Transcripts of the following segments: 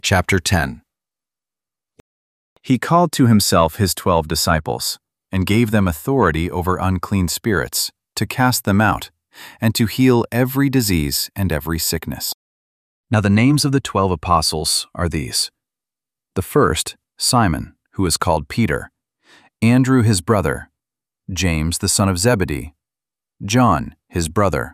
Chapter 10. He called to himself his 12 disciples, and gave them authority over unclean spirits, to cast them out, and to heal every disease and every sickness. Now the names of the 12 apostles are these: the first, Simon, who is called Peter; Andrew his brother; James the son of Zebedee; John his brother;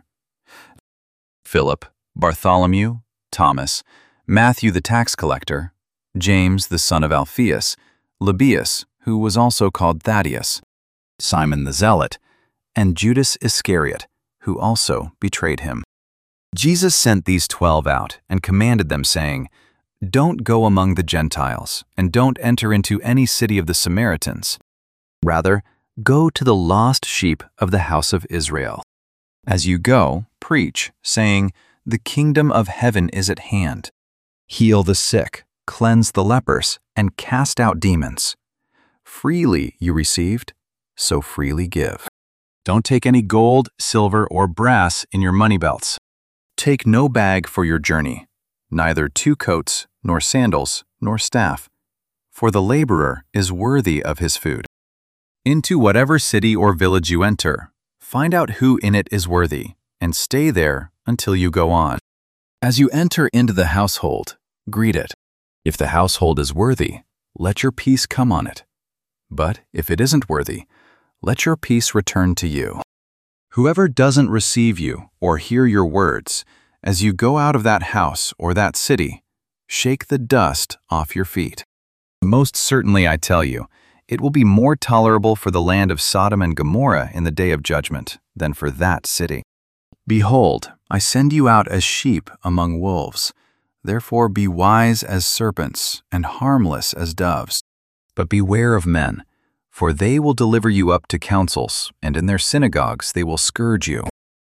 Philip, Bartholomew, Thomas, Matthew the tax collector, James the son of Alphaeus, Lebbaeus, who was also called Thaddeus, Simon the Zealot, and Judas Iscariot, who also betrayed him. Jesus sent these 12 out and commanded them, saying, "Don't go among the Gentiles, and don't enter into any city of the Samaritans. Rather, go to the lost sheep of the house of Israel. As you go, preach, saying, 'The kingdom of heaven is at hand.' Heal the sick, cleanse the lepers, and cast out demons. Freely you received, so freely give. Don't take any gold, silver, or brass in your money belts. Take no bag for your journey, neither 2 coats, nor sandals, nor staff, for the laborer is worthy of his food. Into whatever city or village you enter, find out who in it is worthy, and stay there until you go on. As you enter into the household, greet it. If the household is worthy, let your peace come on it. But if it isn't worthy, let your peace return to you. Whoever doesn't receive you or hear your words, as you go out of that house or that city, shake the dust off your feet. Most certainly I tell you, it will be more tolerable for the land of Sodom and Gomorrah in the day of judgment than for that city. Behold, I send you out as sheep among wolves. Therefore be wise as serpents and harmless as doves. But beware of men, for they will deliver you up to councils, and in their synagogues they will scourge you.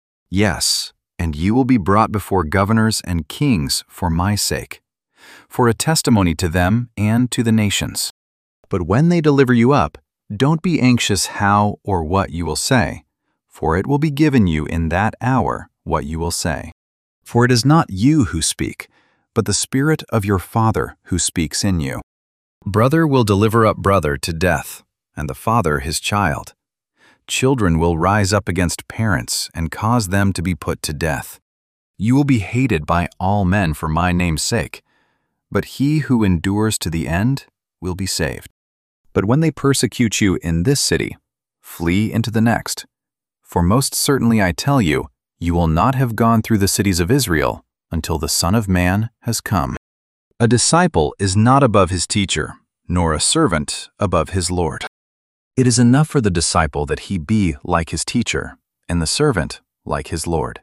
Yes, and you will be brought before governors and kings for my sake, for a testimony to them and to the nations. But when they deliver you up, don't be anxious how or what you will say, for it will be given you in that hour what you will say. For it is not you who speak, but the Spirit of your Father who speaks in you. Brother will deliver up brother to death, and the father his child. Children will rise up against parents and cause them to be put to death. You will be hated by all men for my name's sake, but he who endures to the end will be saved. But when they persecute you in this city, flee into the next. For most certainly I tell you, you will not have gone through the cities of Israel until the Son of Man has come. A disciple is not above his teacher, nor a servant above his Lord. It is enough for the disciple that he be like his teacher, and the servant like his Lord.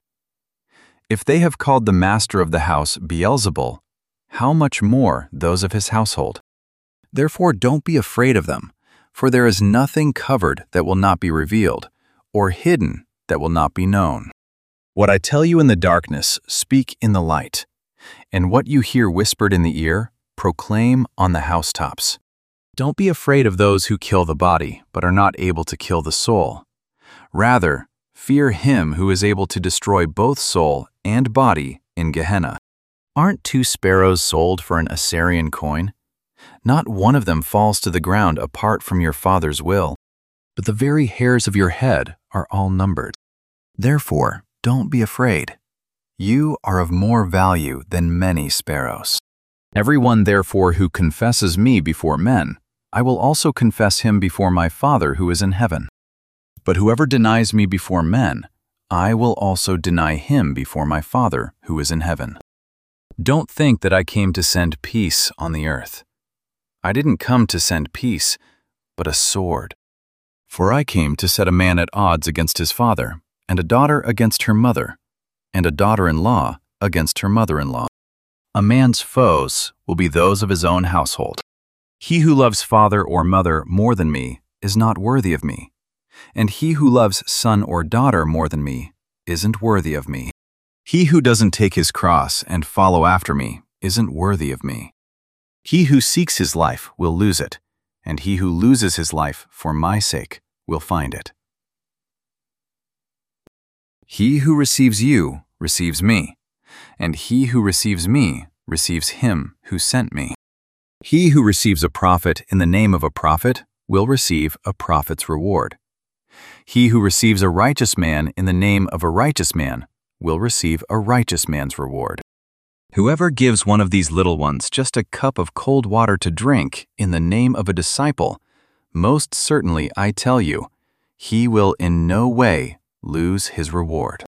If they have called the master of the house Beelzebul, how much more those of his household? Therefore don't be afraid of them, for there is nothing covered that will not be revealed, or hidden that will not be known. What I tell you in the darkness, speak in the light, and what you hear whispered in the ear, proclaim on the housetops. Don't be afraid of those who kill the body, but are not able to kill the soul. Rather, fear him who is able to destroy both soul and body in Gehenna. Aren't 2 sparrows sold for an Assyrian coin? Not one of them falls to the ground apart from your Father's will, but the very hairs of your head are all numbered. Therefore, don't be afraid. You are of more value than many sparrows. Everyone therefore who confesses me before men, I will also confess him before my Father who is in heaven. But whoever denies me before men, I will also deny him before my Father who is in heaven. Don't think that I came to send peace on the earth. I didn't come to send peace, but a sword. For I came to set a man at odds against his father, and a daughter against her mother, and a daughter-in-law against her mother-in-law. A man's foes will be those of his own household. He who loves father or mother more than me is not worthy of me, and he who loves son or daughter more than me isn't worthy of me. He who doesn't take his cross and follow after me isn't worthy of me. He who seeks his life will lose it, and he who loses his life for my sake will find it. He who receives you receives me, and he who receives me receives him who sent me. He who receives a prophet in the name of a prophet will receive a prophet's reward. He who receives a righteous man in the name of a righteous man will receive a righteous man's reward. Whoever gives one of these little ones just a cup of cold water to drink in the name of a disciple, most certainly I tell you, he will in no way lose his reward.